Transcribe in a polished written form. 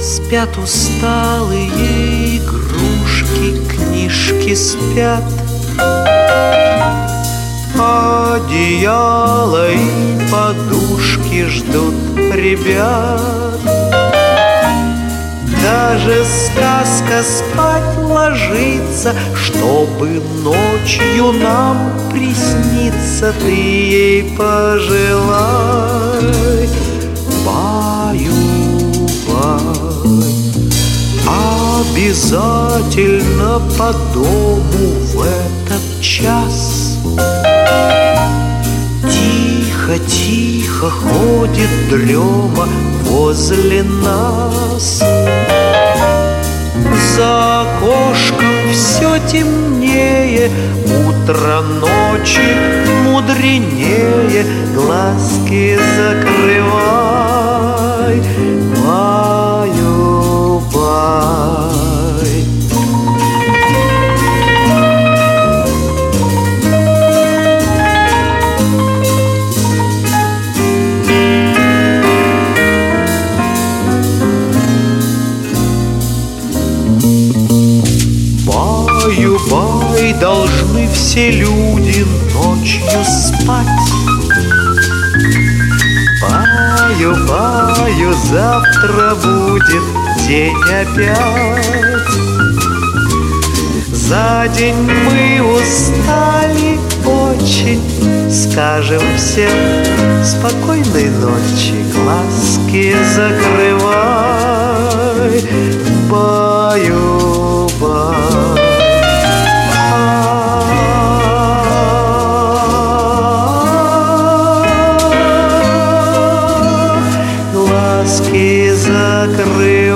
Спят усталые игрушки, книжки спят, одеяло и подушки ждут ребят. Даже сказка спать ложится, чтобы ночью нам присниться. Ты ей пожелай, баю-бай. Обязательно по дому в этот час тихо-тихо ходит дрема возле нас. За окошком все темнее, утро ночи мудренее. Глазки закрывай, баю-бай. Баю-бай, должны все люди ночью спать. Баю-баю, завтра будет день опять. За день мы устали очень, скажем всем спокойной ночи. Глазки закрывай, баю-бай. Глазки закрывай.